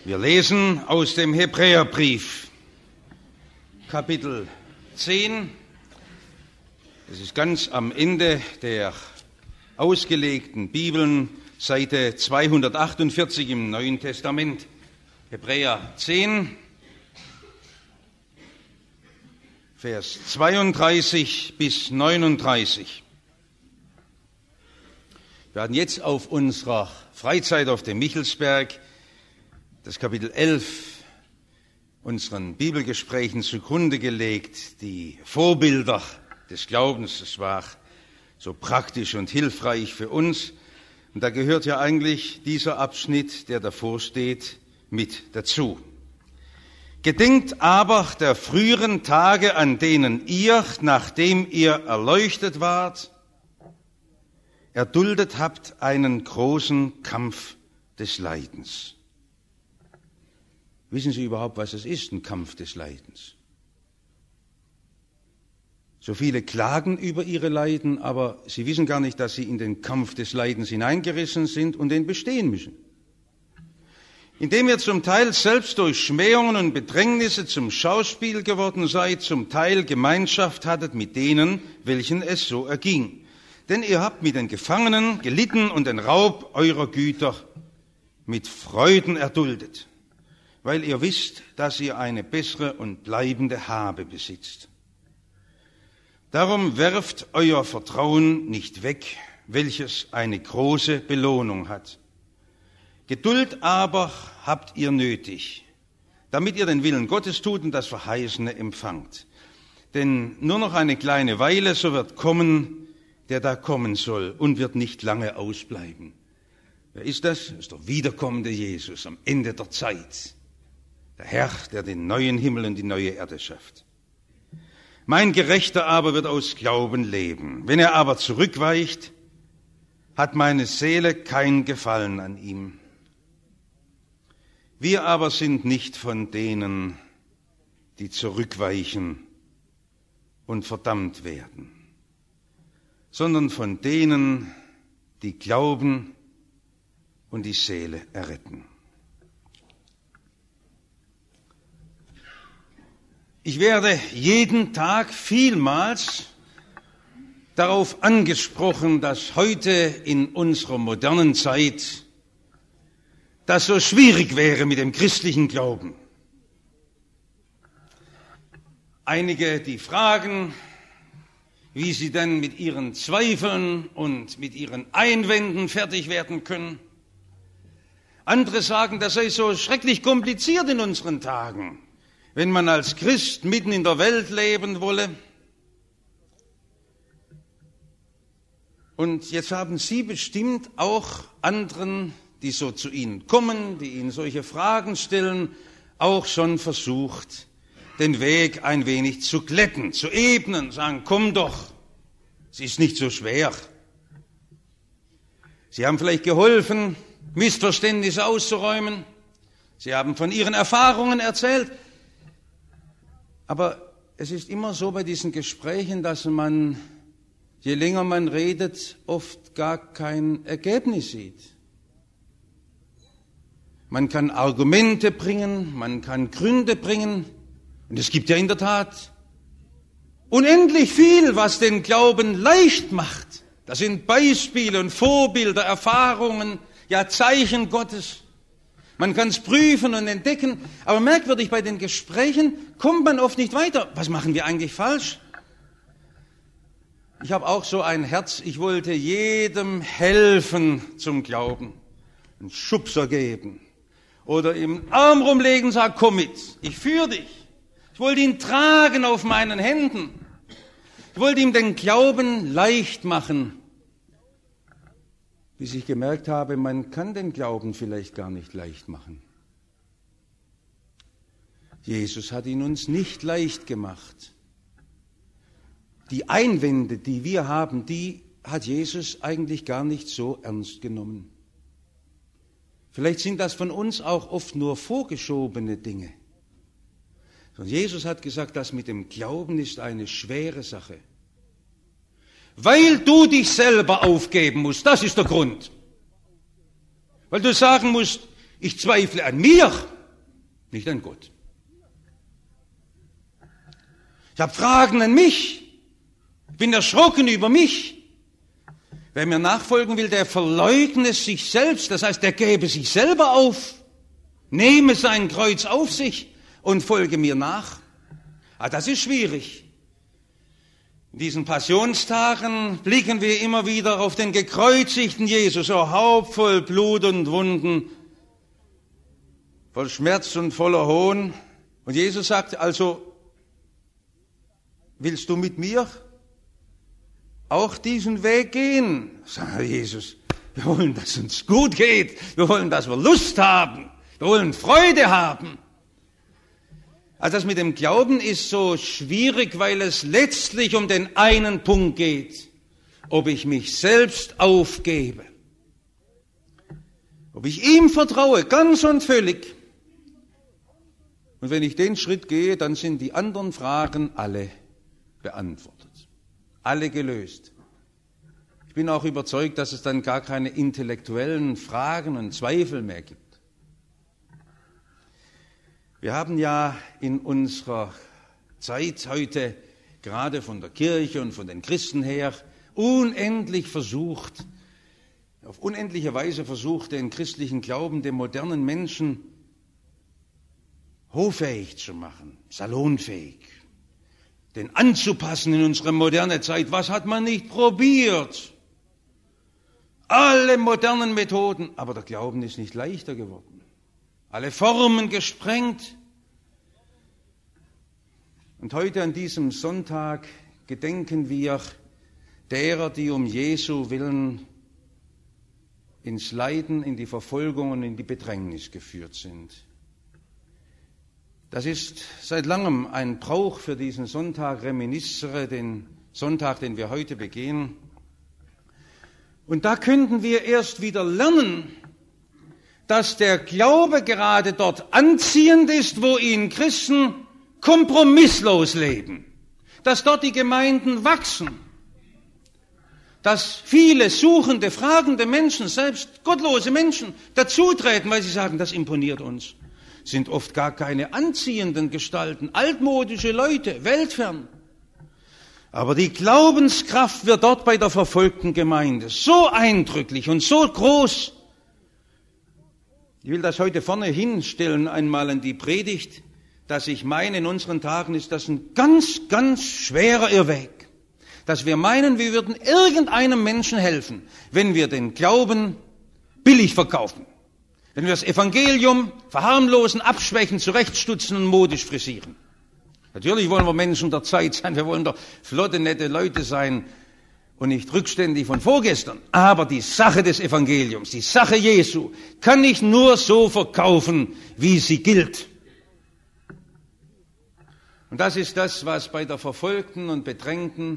Wir lesen aus dem Hebräerbrief, Kapitel 10. Das ist ganz am Ende der ausgelegten Bibeln, Seite 248 im Neuen Testament. Hebräer 10, Vers 32 bis 39. Wir hatten jetzt auf unserer Freizeit auf dem Michelsberg das Kapitel 11 unseren Bibelgesprächen zugrunde gelegt, die Vorbilder des Glaubens. Das war so praktisch und hilfreich für uns. Und da gehört ja eigentlich dieser Abschnitt, der davor steht, mit dazu. Gedenkt aber der früheren Tage, an denen ihr, nachdem ihr erleuchtet wart, erduldet habt einen großen Kampf des Leidens. Wissen Sie überhaupt, was es ist, ein Kampf des Leidens? So viele klagen über ihre Leiden, aber sie wissen gar nicht, dass sie in den Kampf des Leidens hineingerissen sind und den bestehen müssen. Indem ihr zum Teil selbst durch Schmähungen und Bedrängnisse zum Schauspiel geworden seid, zum Teil Gemeinschaft hattet mit denen, welchen es so erging. Denn ihr habt mit den Gefangenen gelitten und den Raub eurer Güter mit Freuden erduldet, weil ihr wisst, dass ihr eine bessere und bleibende Habe besitzt. Darum werft euer Vertrauen nicht weg, welches eine große Belohnung hat. Geduld aber habt ihr nötig, damit ihr den Willen Gottes tut und das Verheißene empfangt. Denn nur noch eine kleine Weile, so wird kommen, der da kommen soll, und wird nicht lange ausbleiben. Wer ist das? Das ist der wiederkommende Jesus am Ende der Zeit. Der Herr, der den neuen Himmel und die neue Erde schafft. Mein Gerechter aber wird aus Glauben leben. Wenn er aber zurückweicht, hat meine Seele kein Gefallen an ihm. Wir aber sind nicht von denen, die zurückweichen und verdammt werden, sondern von denen, die glauben und die Seele erretten. Ich werde jeden Tag vielmals darauf angesprochen, dass heute in unserer modernen Zeit das so schwierig wäre mit dem christlichen Glauben. Einige, die fragen, wie sie denn mit ihren Zweifeln und mit ihren Einwänden fertig werden können. Andere sagen, das sei so schrecklich kompliziert in unseren Tagen, wenn man als Christ mitten in der Welt leben wolle. Und jetzt haben Sie bestimmt auch anderen, die so zu Ihnen kommen, die Ihnen solche Fragen stellen, auch schon versucht, den Weg ein wenig zu glätten, zu ebnen, sagen, komm doch, es ist nicht so schwer. Sie haben vielleicht geholfen, Missverständnisse auszuräumen. Sie haben von Ihren Erfahrungen erzählt. Aber es ist immer so bei diesen Gesprächen, dass man, je länger man redet, oft gar kein Ergebnis sieht. Man kann Argumente bringen, man kann Gründe bringen. Und es gibt ja in der Tat unendlich viel, was den Glauben leicht macht. Das sind Beispiele und Vorbilder, Erfahrungen, ja Zeichen Gottes. Man kann es prüfen und entdecken, aber merkwürdig, bei den Gesprächen kommt man oft nicht weiter. Was machen wir eigentlich falsch? Ich habe auch so ein Herz, ich wollte jedem helfen zum Glauben, einen Schubser geben oder ihm Arm rumlegen und sagen, komm mit, ich führe dich. Ich wollte ihn tragen auf meinen Händen. Ich wollte ihm den Glauben leicht machen, bis ich gemerkt habe, man kann den Glauben vielleicht gar nicht leicht machen. Jesus hat ihn uns nicht leicht gemacht. Die Einwände, die wir haben, die hat Jesus eigentlich gar nicht so ernst genommen. Vielleicht sind das von uns auch oft nur vorgeschobene Dinge. Und Jesus hat gesagt, das mit dem Glauben ist eine schwere Sache. Weil du dich selber aufgeben musst, das ist der Grund. Weil du sagen musst, ich zweifle an mir, nicht an Gott. Ich habe Fragen an mich. Ich bin erschrocken über mich. Wer mir nachfolgen will, der verleugne sich selbst. Das heißt, der gäbe sich selber auf, nehme sein Kreuz auf sich und folge mir nach. Das ist schwierig. In diesen Passionstagen blicken wir immer wieder auf den gekreuzigten Jesus, so Haupt voll Blut und Wunden, voll Schmerz und voller Hohn. Und Jesus sagt also, willst du mit mir auch diesen Weg gehen? Sagt Jesus, wir wollen, dass es uns gut geht. Wir wollen, dass wir Lust haben. Wir wollen Freude haben. Also das mit dem Glauben ist so schwierig, weil es letztlich um den einen Punkt geht. Ob ich mich selbst aufgebe. Ob ich ihm vertraue, ganz und völlig. Und wenn ich den Schritt gehe, dann sind die anderen Fragen alle beantwortet. Alle gelöst. Ich bin auch überzeugt, dass es dann gar keine intellektuellen Fragen und Zweifel mehr gibt. Wir haben ja in unserer Zeit heute, gerade von der Kirche und von den Christen her, auf unendliche Weise versucht, den christlichen Glauben dem modernen Menschen hoffähig zu machen, salonfähig, den anzupassen in unsere moderne Zeit. Was hat man nicht probiert? Alle modernen Methoden, aber der Glauben ist nicht leichter geworden. Alle Formen gesprengt. Und heute an diesem Sonntag gedenken wir derer, die um Jesu willen ins Leiden, in die Verfolgung und in die Bedrängnis geführt sind. Das ist seit langem ein Brauch für diesen Sonntag, Reminiscere, den Sonntag, den wir heute begehen. Und da könnten wir erst wieder lernen, dass der Glaube gerade dort anziehend ist, wo ihn Christen kompromisslos leben, dass dort die Gemeinden wachsen, dass viele suchende, fragende Menschen, selbst gottlose Menschen, dazutreten, weil sie sagen, das imponiert uns. Sind oft gar keine anziehenden Gestalten, altmodische Leute, weltfern. Aber die Glaubenskraft wird dort bei der verfolgten Gemeinde so eindrücklich und so groß. Ich will das heute vorne hinstellen, einmal in die Predigt, dass ich meine, in unseren Tagen ist das ein ganz, ganz schwerer Irrweg. Dass wir meinen, wir würden irgendeinem Menschen helfen, wenn wir den Glauben billig verkaufen. Wenn wir das Evangelium verharmlosen, abschwächen, zurechtstutzen und modisch frisieren. Natürlich wollen wir Menschen der Zeit sein, wir wollen doch flotte, nette Leute sein und nicht rückständig von vorgestern. Aber die Sache des Evangeliums, die Sache Jesu, kann ich nur so verkaufen, wie sie gilt. Und das ist das, was bei der verfolgten und bedrängten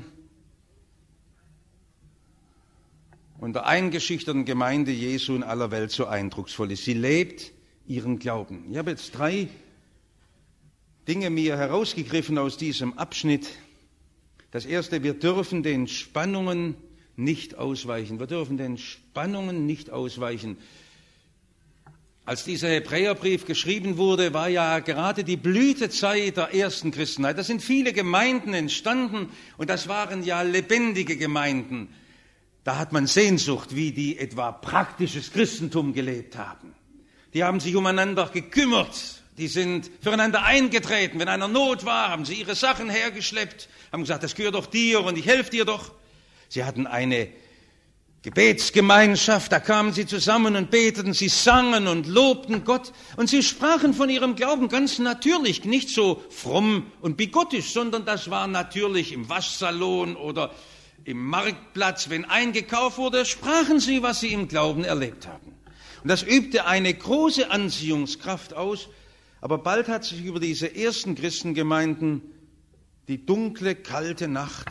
und der eingeschüchterten Gemeinde Jesu in aller Welt so eindrucksvoll ist. Sie lebt ihren Glauben. Ich habe jetzt 3 Dinge mir herausgegriffen aus diesem Abschnitt. Das erste, wir dürfen den Spannungen nicht ausweichen. Wir dürfen den Spannungen nicht ausweichen. Als dieser Hebräerbrief geschrieben wurde, war ja gerade die Blütezeit der ersten Christenheit. Da sind viele Gemeinden entstanden und das waren ja lebendige Gemeinden. Da hat man Sehnsucht, wie die etwa praktisches Christentum gelebt haben. Die haben sich umeinander gekümmert, die sind füreinander eingetreten. Wenn einer Not war, haben sie ihre Sachen hergeschleppt, haben gesagt, das gehört doch dir und ich helfe dir doch. Sie hatten eine Gebetsgemeinschaft, da kamen sie zusammen und beteten, sie sangen und lobten Gott und sie sprachen von ihrem Glauben ganz natürlich, nicht so fromm und bigottisch, sondern das war natürlich im Waschsalon oder im Marktplatz, wenn eingekauft wurde, sprachen sie, was sie im Glauben erlebt haben. Und das übte eine große Anziehungskraft aus, aber bald hat sich über diese ersten Christengemeinden die dunkle, kalte Nacht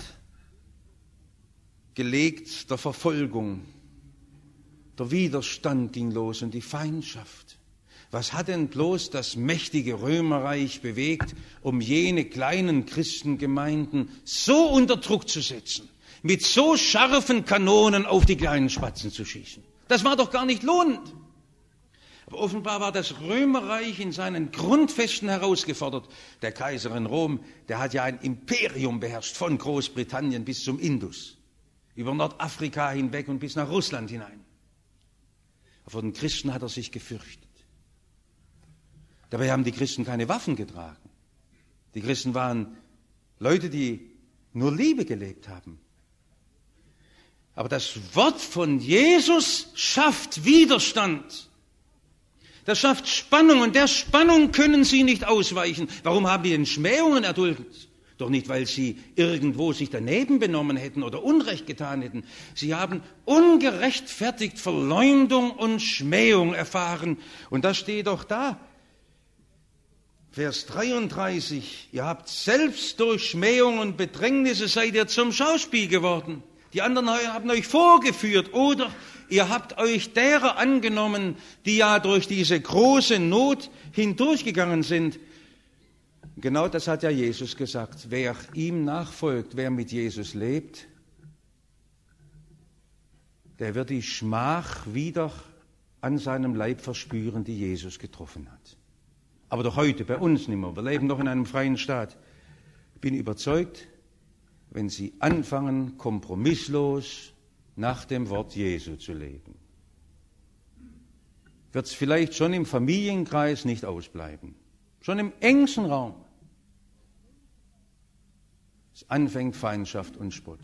gelegt der Verfolgung. Der Widerstand ging los und die Feindschaft. Was hat denn bloß das mächtige Römerreich bewegt, um jene kleinen Christengemeinden so unter Druck zu setzen, mit so scharfen Kanonen auf die kleinen Spatzen zu schießen? Das war doch gar nicht lohnend. Aber offenbar war das Römerreich in seinen Grundfesten herausgefordert. Der Kaiser in Rom, der hat ja ein Imperium beherrscht, von Großbritannien bis zum Indus, über Nordafrika hinweg und bis nach Russland hinein. Aber vor den Christen hat er sich gefürchtet. Dabei haben die Christen keine Waffen getragen. Die Christen waren Leute, die nur Liebe gelebt haben. Aber das Wort von Jesus schafft Widerstand. Das schafft Spannung, und der Spannung können sie nicht ausweichen. Warum haben die denn Schmähungen erduldet? Doch nicht, weil sie irgendwo sich daneben benommen hätten oder Unrecht getan hätten. Sie haben ungerechtfertigt Verleumdung und Schmähung erfahren. Und das steht doch da. Vers 33, ihr habt selbst durch Schmähung und Bedrängnisse seid ihr zum Schauspiel geworden. Die anderen haben euch vorgeführt, oder ihr habt euch derer angenommen, die ja durch diese große Not hindurchgegangen sind. Genau das hat ja Jesus gesagt. Wer ihm nachfolgt, wer mit Jesus lebt, der wird die Schmach wieder an seinem Leib verspüren, die Jesus getroffen hat. Aber doch heute, bei uns nicht mehr. Wir leben doch in einem freien Staat. Ich bin überzeugt, wenn Sie anfangen, kompromisslos nach dem Wort Jesu zu leben, wird es vielleicht schon im Familienkreis nicht ausbleiben. Schon im engsten Raum. Es anfängt Feindschaft und Spott.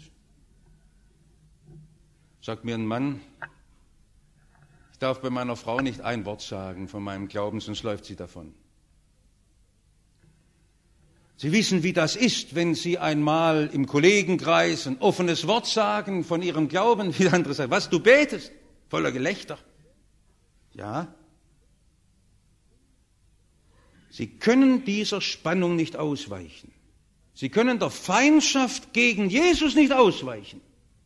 Sagt mir ein Mann, ich darf bei meiner Frau nicht ein Wort sagen von meinem Glauben, sonst läuft sie davon. Sie wissen, wie das ist, wenn Sie einmal im Kollegenkreis ein offenes Wort sagen von Ihrem Glauben, wie der andere sagt, was, du betest? Voller Gelächter. Ja. Sie können dieser Spannung nicht ausweichen. Sie können der Feindschaft gegen Jesus nicht ausweichen.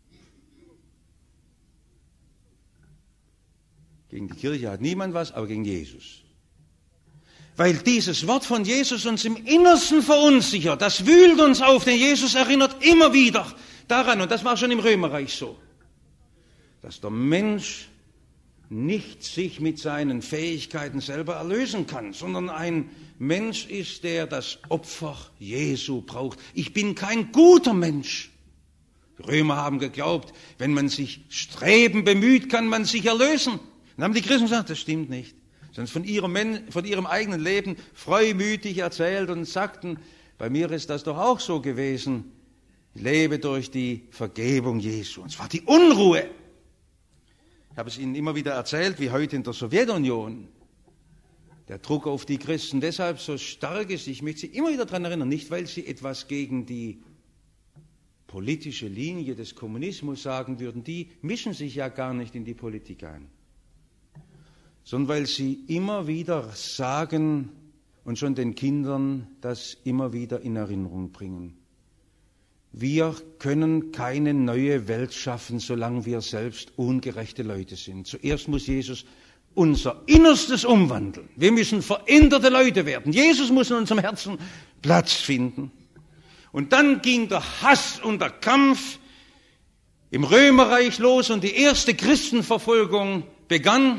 Gegen die Kirche hat niemand was, aber gegen Jesus. Weil dieses Wort von Jesus uns im Innersten verunsichert, das wühlt uns auf, denn Jesus erinnert immer wieder daran, und das war schon im Römerreich so, dass der Mensch nicht sich mit seinen Fähigkeiten selber erlösen kann, sondern ein Mensch ist, der das Opfer Jesu braucht. Ich bin kein guter Mensch. Die Römer haben geglaubt, wenn man sich streben bemüht, kann man sich erlösen. Dann haben die Christen gesagt, das stimmt nicht. Sonst von ihrem eigenen Leben freumütig erzählt und sagten, bei mir ist das doch auch so gewesen. Ich lebe durch die Vergebung Jesu. Und zwar die Unruhe. Ich habe es Ihnen immer wieder erzählt, wie heute in der Sowjetunion der Druck auf die Christen deshalb so stark ist. Ich möchte Sie immer wieder daran erinnern, nicht weil sie etwas gegen die politische Linie des Kommunismus sagen würden, die mischen sich ja gar nicht in die Politik ein, sondern weil sie immer wieder sagen und schon den Kindern das immer wieder in Erinnerung bringen. Wir können keine neue Welt schaffen, solange wir selbst ungerechte Leute sind. Zuerst muss Jesus unser Innerstes umwandeln. Wir müssen veränderte Leute werden. Jesus muss in unserem Herzen Platz finden. Und dann ging der Hass und der Kampf im Römerreich los und die erste Christenverfolgung begann.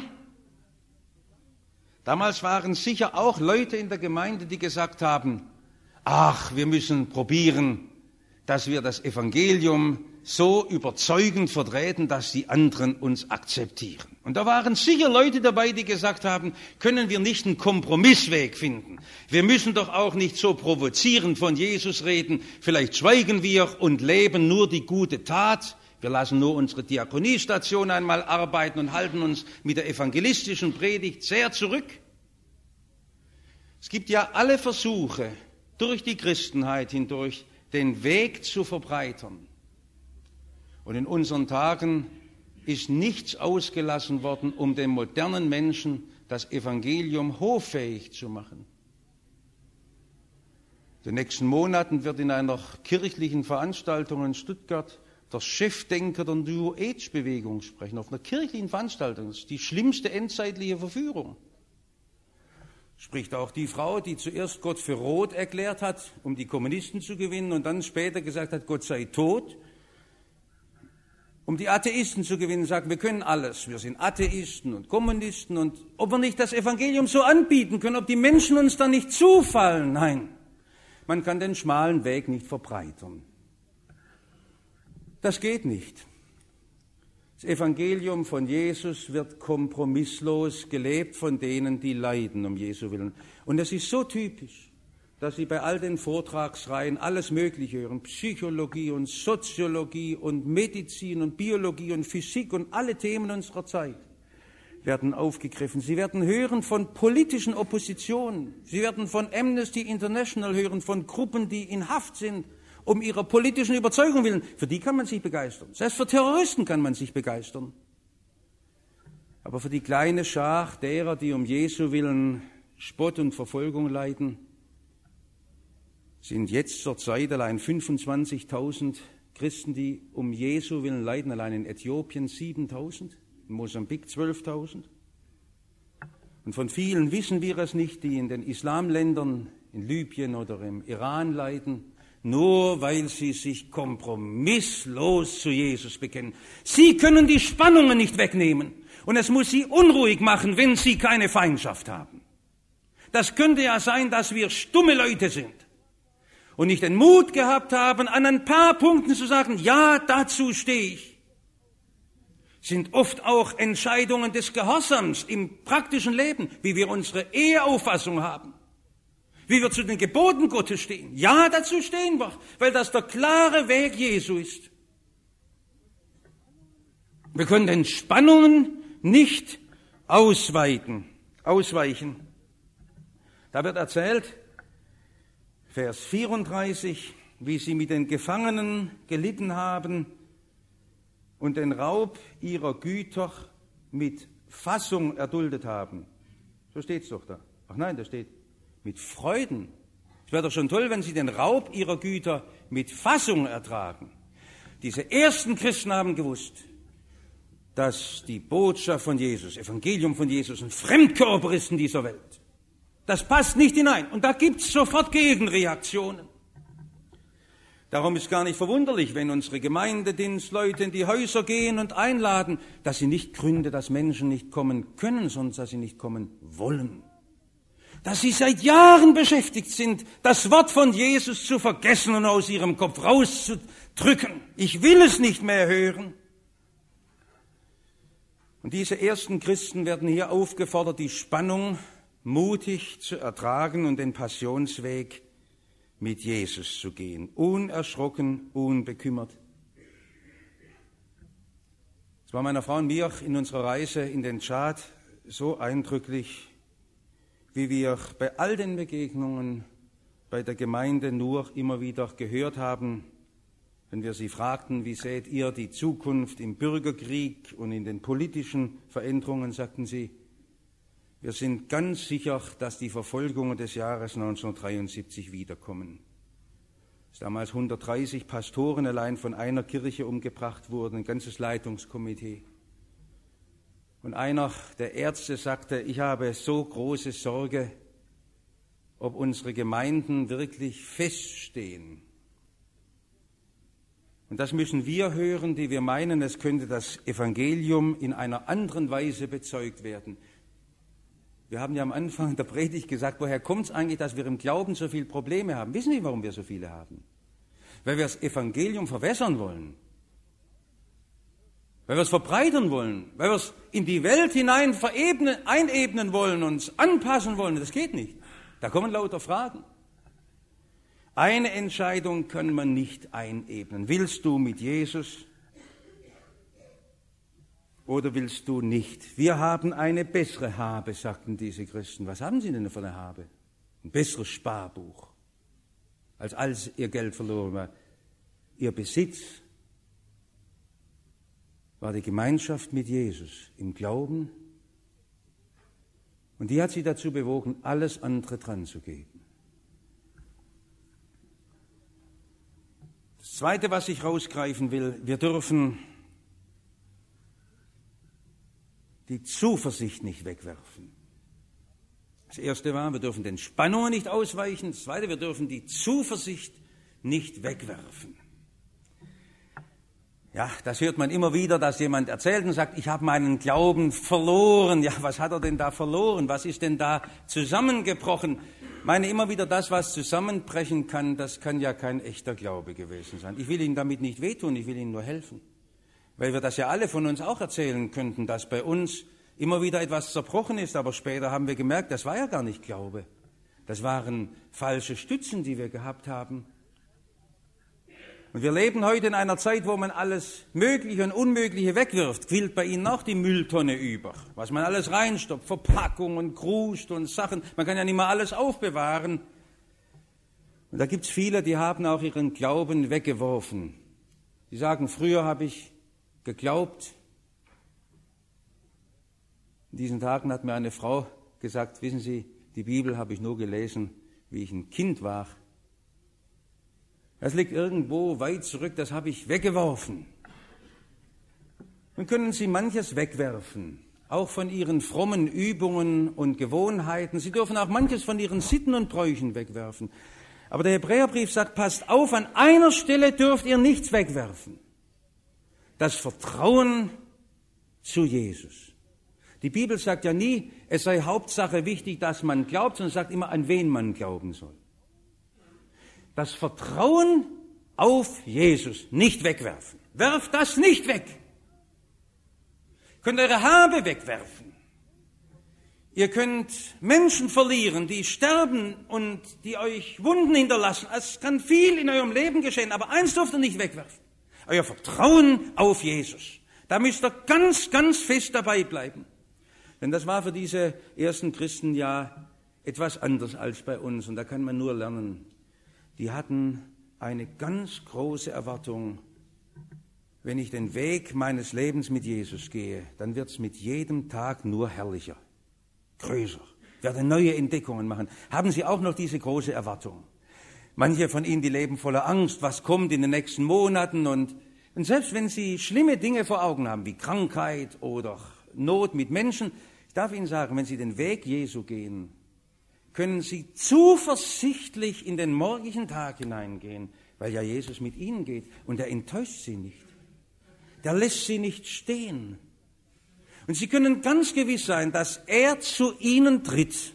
Damals waren sicher auch Leute in der Gemeinde, die gesagt haben, ach, wir müssen probieren, dass wir das Evangelium so überzeugend vertreten, dass die anderen uns akzeptieren. Und da waren sicher Leute dabei, die gesagt haben, können wir nicht einen Kompromissweg finden? Wir müssen doch auch nicht so provozierend von Jesus reden. Vielleicht schweigen wir und leben nur die gute Tat. Wir lassen nur unsere Diakoniestation einmal arbeiten und halten uns mit der evangelistischen Predigt sehr zurück. Es gibt ja alle Versuche, durch die Christenheit hindurch den Weg zu verbreitern. Und in unseren Tagen ist nichts ausgelassen worden, um dem modernen Menschen das Evangelium hoffähig zu machen. In den nächsten Monaten wird in einer kirchlichen Veranstaltung in Stuttgart der Chefdenker der New Age-Bewegung sprechen, auf einer kirchlichen Veranstaltung. Das ist die schlimmste endzeitliche Verführung. Spricht auch die Frau, die zuerst Gott für rot erklärt hat, um die Kommunisten zu gewinnen und dann später gesagt hat, Gott sei tot. um die Atheisten zu gewinnen, sagen, wir können alles. Wir sind Atheisten und Kommunisten und ob wir nicht das Evangelium so anbieten können, ob die Menschen uns dann nicht zufallen. Nein, man kann den schmalen Weg nicht verbreitern. Das geht nicht. Das Evangelium von Jesus wird kompromisslos gelebt von denen, die leiden um Jesu Willen. Und es ist so typisch, dass Sie bei all den Vortragsreihen alles Mögliche hören, Psychologie und Soziologie und Medizin und Biologie und Physik und alle Themen unserer Zeit werden aufgegriffen. Sie werden hören von politischen Oppositionen, Sie werden von Amnesty International hören, von Gruppen, die in Haft sind, um ihrer politischen Überzeugung willen. Für die kann man sich begeistern. Selbst für Terroristen kann man sich begeistern. Aber für die kleine Schar derer, die um Jesu Willen Spott und Verfolgung leiden, sind jetzt zur Zeit allein 25.000 Christen, die um Jesu Willen leiden, allein in Äthiopien 7.000, in Mosambik 12.000. Und von vielen wissen wir es nicht, die in den Islamländern, in Libyen oder im Iran leiden, nur weil sie sich kompromisslos zu Jesus bekennen. Sie können die Spannungen nicht wegnehmen und es muss sie unruhig machen, wenn sie keine Feindschaft haben. Das könnte ja sein, dass wir stumme Leute sind und nicht den Mut gehabt haben, an ein paar Punkten zu sagen, ja, dazu stehe ich. Sind oft auch Entscheidungen des Gehorsams im praktischen Leben, wie wir unsere Eheauffassung haben, wie wir zu den Geboten Gottes stehen. Ja, dazu stehen wir, weil das der klare Weg Jesu ist. Wir können den Spannungen nicht ausweichen. Da wird erzählt, Vers 34, wie sie mit den Gefangenen gelitten haben und den Raub ihrer Güter mit Fassung erduldet haben. So steht es doch da. Ach nein, da steht mit Freuden. Es wäre doch schon toll, wenn sie den Raub ihrer Güter mit Fassung ertragen. Diese ersten Christen haben gewusst, dass die Botschaft von Jesus, Evangelium von Jesus, ein Fremdkörper ist in dieser Welt. Das passt nicht hinein. Und da gibt es sofort Gegenreaktionen. Darum ist gar nicht verwunderlich, wenn unsere Gemeindedienstleute in die Häuser gehen und einladen, dass sie nicht gründen, dass Menschen nicht kommen können, sondern dass sie nicht kommen wollen. Dass sie seit Jahren beschäftigt sind, das Wort von Jesus zu vergessen und aus ihrem Kopf rauszudrücken. Ich will es nicht mehr hören. Und diese ersten Christen werden hier aufgefordert, die Spannung mutig zu ertragen und den Passionsweg mit Jesus zu gehen, unerschrocken, unbekümmert. Es war meiner Frau und mir in unserer Reise in den Tschad so eindrücklich, wie wir bei all den Begegnungen bei der Gemeinde nur immer wieder gehört haben, wenn wir sie fragten, wie seht ihr die Zukunft im Bürgerkrieg und in den politischen Veränderungen, sagten sie, wir sind ganz sicher, dass die Verfolgungen des Jahres 1973 wiederkommen. Dass damals 130 Pastoren allein von einer Kirche umgebracht wurden, ein ganzes Leitungskomitee. Und einer der Ärzte sagte, ich habe so große Sorge, ob unsere Gemeinden wirklich feststehen. Und das müssen wir hören, die wir meinen, es könnte das Evangelium in einer anderen Weise bezeugt werden. Wir haben ja am Anfang der Predigt gesagt, woher kommt es eigentlich, dass wir im Glauben so viele Probleme haben? Wissen Sie, warum wir so viele haben? Weil wir das Evangelium verwässern wollen. Weil wir es verbreitern wollen. Weil wir es in die Welt hinein einebnen wollen, uns anpassen wollen. Das geht nicht. Da kommen lauter Fragen. Eine Entscheidung kann man nicht einebnen. Willst du mit Jesus oder willst du nicht? Wir haben eine bessere Habe, sagten diese Christen. Was haben sie denn für eine Habe? Ein besseres Sparbuch, als ihr Geld verloren war. Ihr Besitz war die Gemeinschaft mit Jesus im Glauben. Und die hat sie dazu bewogen, alles andere dran zu geben. Das Zweite, was ich rausgreifen will, wir dürfen die Zuversicht nicht wegwerfen. Das Erste war, wir dürfen den Spannungen nicht ausweichen. Das Zweite, wir dürfen die Zuversicht nicht wegwerfen. Ja, das hört man immer wieder, dass jemand erzählt und sagt, ich habe meinen Glauben verloren. Ja, was hat er denn da verloren? Was ist denn da zusammengebrochen? Ich meine immer wieder, das, was zusammenbrechen kann, das kann ja kein echter Glaube gewesen sein. Ich will Ihnen damit nicht wehtun, ich will Ihnen nur helfen. Weil wir das ja alle von uns auch erzählen könnten, dass bei uns immer wieder etwas zerbrochen ist, aber später haben wir gemerkt, das war ja gar nicht Glaube. Das waren falsche Stützen, die wir gehabt haben. Und wir leben heute in einer Zeit, wo man alles Mögliche und Unmögliche wegwirft. Quillt bei Ihnen auch die Mülltonne über, was man alles reinstopft, Verpackungen, Krust und Sachen. Man kann ja nicht mehr alles aufbewahren. Und da gibt es viele, die haben auch ihren Glauben weggeworfen. Die sagen, früher habe ich geglaubt. In diesen Tagen hat mir eine Frau gesagt, wissen Sie, die Bibel habe ich nur gelesen, wie ich ein Kind war. Das liegt irgendwo weit zurück, das habe ich weggeworfen. Nun können Sie manches wegwerfen, auch von Ihren frommen Übungen und Gewohnheiten. Sie dürfen auch manches von Ihren Sitten und Bräuchen wegwerfen. Aber der Hebräerbrief sagt, passt auf, an einer Stelle dürft ihr nichts wegwerfen. Das Vertrauen zu Jesus. Die Bibel sagt ja nie, es sei Hauptsache wichtig, dass man glaubt, sondern sagt immer, an wen man glauben soll. Das Vertrauen auf Jesus nicht wegwerfen. Werft das nicht weg. Ihr könnt eure Habe wegwerfen. Ihr könnt Menschen verlieren, die sterben und die euch Wunden hinterlassen. Es kann viel in eurem Leben geschehen, aber eins dürft ihr nicht wegwerfen. Euer Vertrauen auf Jesus. Da müsst ihr ganz, ganz fest dabei bleiben. Denn das war für diese ersten Christen ja etwas anders als bei uns. Und da kann man nur lernen. Die hatten eine ganz große Erwartung. Wenn ich den Weg meines Lebens mit Jesus gehe, dann wird es mit jedem Tag nur herrlicher, größer. Ich werde neue Entdeckungen machen. Haben Sie auch noch diese große Erwartung? Manche von Ihnen, die leben voller Angst, was kommt in den nächsten Monaten. Und selbst wenn Sie schlimme Dinge vor Augen haben, wie Krankheit oder Not mit Menschen, ich darf Ihnen sagen, wenn Sie den Weg Jesu gehen, können Sie zuversichtlich in den morgigen Tag hineingehen, weil ja Jesus mit Ihnen geht und er enttäuscht Sie nicht. Der lässt Sie nicht stehen. Und Sie können ganz gewiss sein, dass er zu Ihnen tritt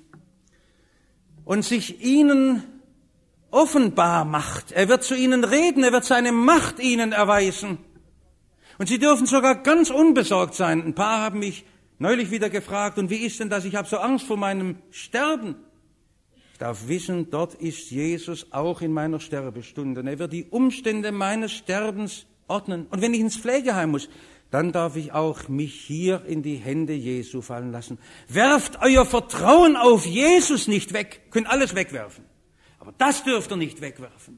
und sich Ihnen offenbar macht. Er wird zu Ihnen reden, er wird seine Macht Ihnen erweisen. Und Sie dürfen sogar ganz unbesorgt sein. Ein paar haben mich neulich wieder gefragt, und wie ist denn das? Ich habe so Angst vor meinem Sterben. Ich darf wissen, dort ist Jesus auch in meiner Sterbestunde. Er wird die Umstände meines Sterbens ordnen. Und wenn ich ins Pflegeheim muss, dann darf ich auch mich hier in die Hände Jesu fallen lassen. Werft euer Vertrauen auf Jesus nicht weg. Ihr könnt alles wegwerfen. Aber das dürft ihr nicht wegwerfen.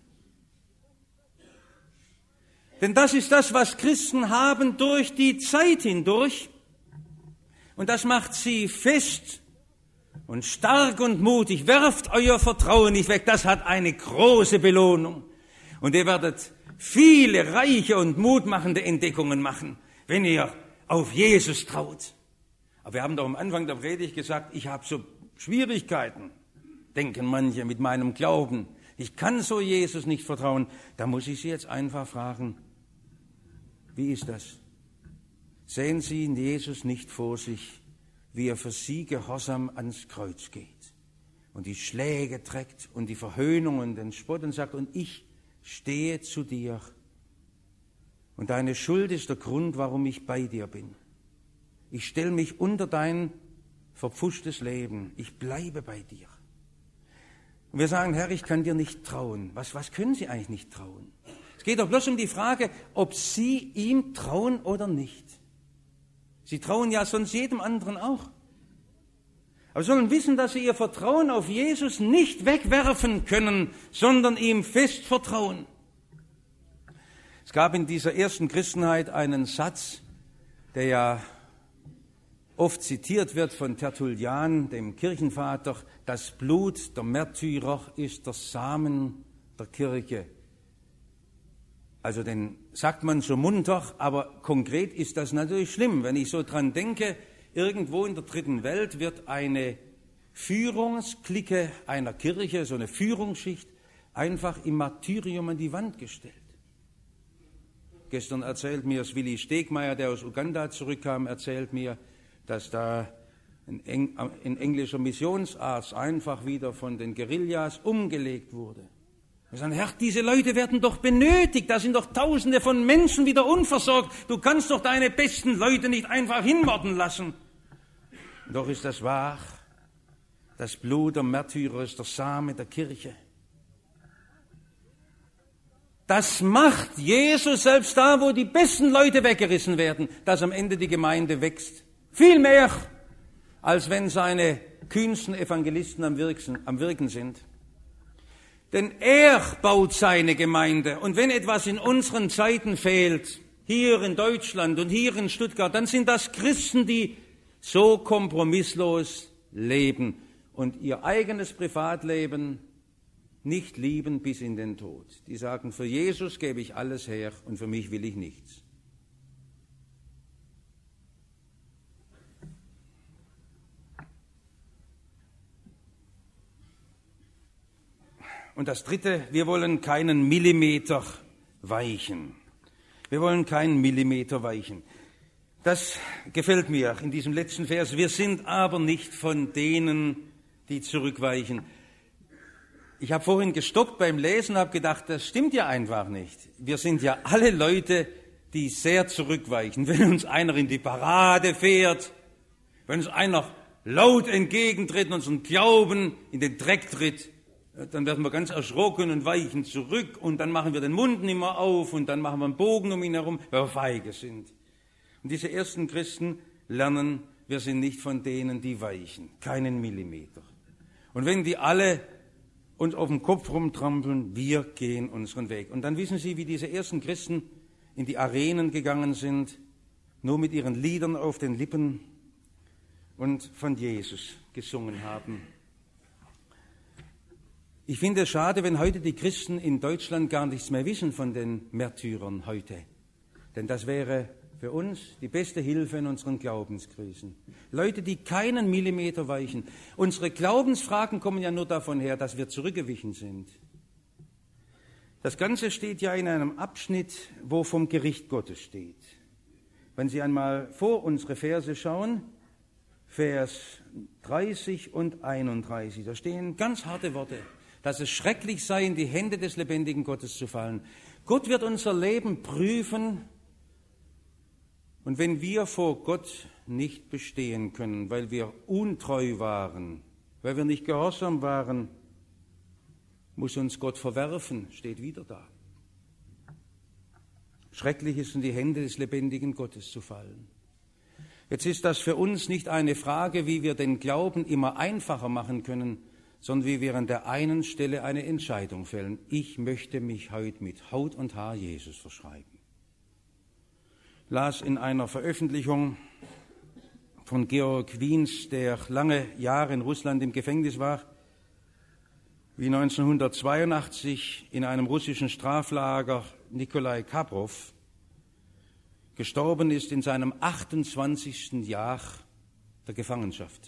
Denn das ist das, was Christen haben durch die Zeit hindurch. Und das macht sie fest und stark und mutig. Werft euer Vertrauen nicht weg. Das hat eine große Belohnung. Und ihr werdet viele reiche und mutmachende Entdeckungen machen, wenn ihr auf Jesus traut. Aber wir haben doch am Anfang der Predigt gesagt, ich habe so Schwierigkeiten, denken manche, mit meinem Glauben. Ich kann so Jesus nicht vertrauen. Da muss ich Sie jetzt einfach fragen, wie ist das? Sehen Sie in Jesus nicht vor sich, wie er für Sie gehorsam ans Kreuz geht und die Schläge trägt und die Verhöhnung und den Spott und sagt, und ich stehe zu dir. Und deine Schuld ist der Grund, warum ich bei dir bin. Ich stelle mich unter dein verpfuschtes Leben. Ich bleibe bei dir. Und wir sagen, Herr, ich kann dir nicht trauen. Was können Sie eigentlich nicht trauen? Es geht doch bloß um die Frage, ob Sie ihm trauen oder nicht. Sie trauen ja sonst jedem anderen auch. Aber Sie sollen wissen, dass Sie Ihr Vertrauen auf Jesus nicht wegwerfen können, sondern ihm fest vertrauen. Es gab in dieser ersten Christenheit einen Satz, der ja oft zitiert wird von Tertullian, dem Kirchenvater: Das Blut der Märtyrer ist der Samen der Kirche. Also den sagt man so munter, aber konkret ist das natürlich schlimm. Wenn ich so dran denke, irgendwo in der dritten Welt wird eine Führungsklicke einer Kirche, so eine Führungsschicht, einfach im Martyrium an die Wand gestellt. Gestern erzählt mir das Willi Stegmeier, der aus Uganda zurückkam, erzählt mir, dass da ein englischer Missionsarzt einfach wieder von den Guerillas umgelegt wurde. Wir sagen, Herr, diese Leute werden doch benötigt, da sind doch Tausende von Menschen wieder unversorgt. Du kannst doch deine besten Leute nicht einfach hinmorden lassen. Doch ist das wahr. Das Blut der Märtyrer ist der Same der Kirche. Das macht Jesus selbst da, wo die besten Leute weggerissen werden, dass am Ende die Gemeinde wächst. Viel mehr, als wenn seine kühnsten Evangelisten am Wirken sind. Denn er baut seine Gemeinde. Und wenn etwas in unseren Zeiten fehlt, hier in Deutschland und hier in Stuttgart, dann sind das Christen, die so kompromisslos leben und ihr eigenes Privatleben nicht lieben bis in den Tod. Die sagen, für Jesus gebe ich alles her und für mich will ich nichts. Und das Dritte, wir wollen keinen Millimeter weichen. Wir wollen keinen Millimeter weichen. Das gefällt mir in diesem letzten Vers. Wir sind aber nicht von denen, die zurückweichen. Ich habe vorhin gestockt beim Lesen und habe gedacht, das stimmt ja einfach nicht. Wir sind ja alle Leute, die sehr zurückweichen. Wenn uns einer in die Parade fährt, wenn uns einer laut entgegentritt und unseren Glauben in den Dreck tritt, dann werden wir ganz erschrocken und weichen zurück und dann machen wir den Mund nicht mehr auf und dann machen wir einen Bogen um ihn herum, weil wir feige sind. Und diese ersten Christen lernen, wir sind nicht von denen, die weichen, keinen Millimeter. Und wenn die alle uns auf dem Kopf rumtrampeln, wir gehen unseren Weg. Und dann wissen Sie, wie diese ersten Christen in die Arenen gegangen sind, nur mit ihren Liedern auf den Lippen und von Jesus gesungen haben. Ich finde es schade, wenn heute die Christen in Deutschland gar nichts mehr wissen von den Märtyrern heute. Denn das wäre für uns die beste Hilfe in unseren Glaubenskrisen. Leute, die keinen Millimeter weichen. Unsere Glaubensfragen kommen ja nur davon her, dass wir zurückgewichen sind. Das Ganze steht ja in einem Abschnitt, wo vom Gericht Gottes steht. Wenn Sie einmal vor unsere Verse schauen, Vers 30 und 31, da stehen ganz harte Worte, dass es schrecklich sei, in die Hände des lebendigen Gottes zu fallen. Gott wird unser Leben prüfen, und wenn wir vor Gott nicht bestehen können, weil wir untreu waren, weil wir nicht gehorsam waren, muss uns Gott verwerfen, steht wieder da. Schrecklich ist, in die Hände des lebendigen Gottes zu fallen. Jetzt ist das für uns nicht eine Frage, wie wir den Glauben immer einfacher machen können, sondern wie wir an der einen Stelle eine Entscheidung fällen. Ich möchte mich heute mit Haut und Haar Jesus verschreiben. Ich las in einer Veröffentlichung von Georg Wiens, der lange Jahre in Russland im Gefängnis war, wie 1982 in einem russischen Straflager Nikolai Kabrov gestorben ist in seinem 28. Jahr der Gefangenschaft.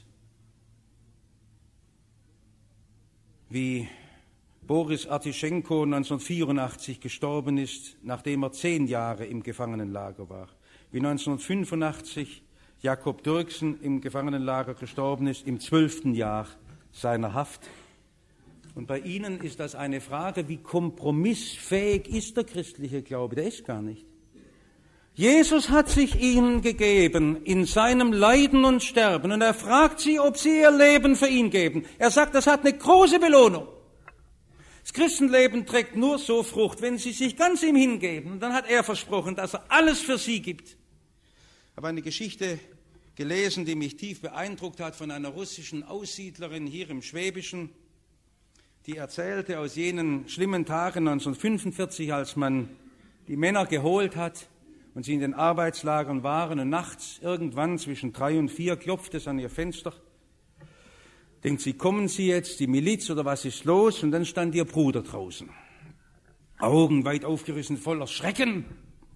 Wie Boris Artischenko 1984 gestorben ist, nachdem er 10 Jahre im Gefangenenlager war. Wie 1985 Jakob Dirksen im Gefangenenlager gestorben ist, im 12. Jahr seiner Haft. Und bei Ihnen ist das eine Frage, wie kompromissfähig ist der christliche Glaube? Der ist gar nicht. Jesus hat sich Ihnen gegeben in seinem Leiden und Sterben und er fragt Sie, ob Sie Ihr Leben für ihn geben. Er sagt, das hat eine große Belohnung. Das Christenleben trägt nur so Frucht, wenn Sie sich ganz ihm hingeben. Und dann hat er versprochen, dass er alles für Sie gibt. Ich habe eine Geschichte gelesen, die mich tief beeindruckt hat, von einer russischen Aussiedlerin hier im Schwäbischen, die erzählte aus jenen schlimmen Tagen 1945, als man die Männer geholt hat und sie in den Arbeitslagern waren und nachts irgendwann zwischen 3 und 4 klopft es an ihr Fenster. Denkt sie, kommen Sie jetzt, die Miliz oder was ist los? Und dann stand ihr Bruder draußen, Augen weit aufgerissen, voller Schrecken.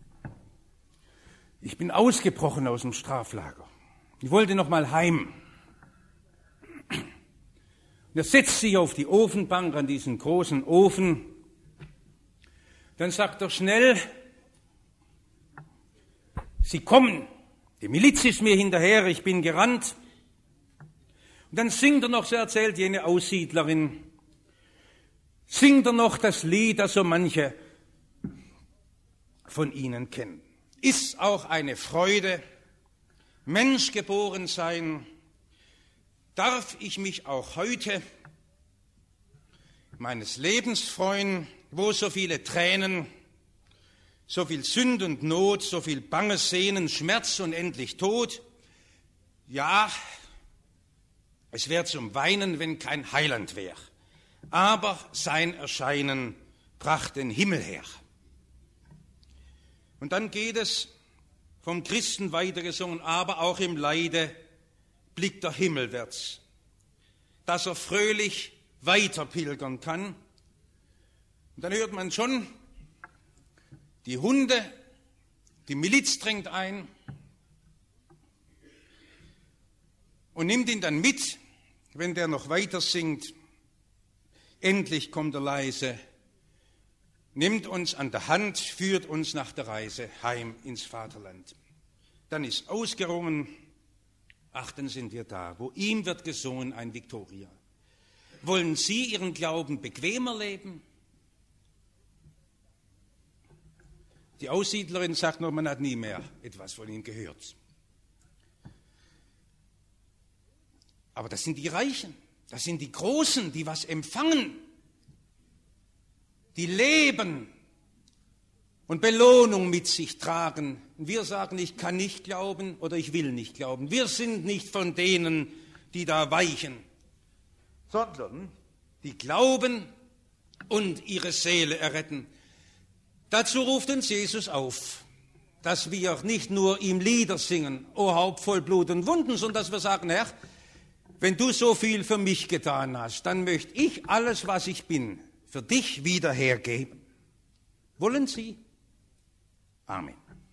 Ich bin ausgebrochen aus dem Straflager. Ich wollte noch mal heim. Und er setzt sich auf die Ofenbank an diesen großen Ofen. Dann sagt er schnell, Sie kommen, die Miliz ist mir hinterher, ich bin gerannt. Und dann singt er noch, so erzählt jene Aussiedlerin, singt er noch das Lied, das so manche von Ihnen kennen. Ist auch eine Freude, Mensch geboren sein, darf ich mich auch heute meines Lebens freuen, wo so viele Tränen, so viel Sünd und Not, so viel banges Sehnen, Schmerz und endlich Tod. Ja, es wäre zum Weinen, wenn kein Heiland wäre. Aber sein Erscheinen bracht den Himmel her. Und dann geht es vom Christen weitergesungen, aber auch im Leide blickt er himmelwärts, dass er fröhlich weiter pilgern kann. Und dann hört man schon, die Hunde, die Miliz dringt ein und nimmt ihn dann mit, wenn der noch weiter singt. Endlich kommt er leise, nimmt uns an der Hand, führt uns nach der Reise heim ins Vaterland. Dann ist ausgerungen, ach, dann sind wir da, wo ihm wird gesungen ein Viktoria. Wollen Sie Ihren Glauben bequemer leben? Die Aussiedlerin sagt nur, man hat nie mehr etwas von ihm gehört. Aber das sind die Reichen, das sind die Großen, die was empfangen, die leben und Belohnung mit sich tragen. Und wir sagen, ich kann nicht glauben oder ich will nicht glauben. Wir sind nicht von denen, die da weichen, sondern die glauben und ihre Seele erretten. Dazu ruft uns Jesus auf, dass wir nicht nur ihm Lieder singen, o Haupt voll Blut und Wunden, sondern dass wir sagen, Herr, wenn du so viel für mich getan hast, dann möchte ich alles, was ich bin, für dich wieder hergeben. Wollen Sie? Amen.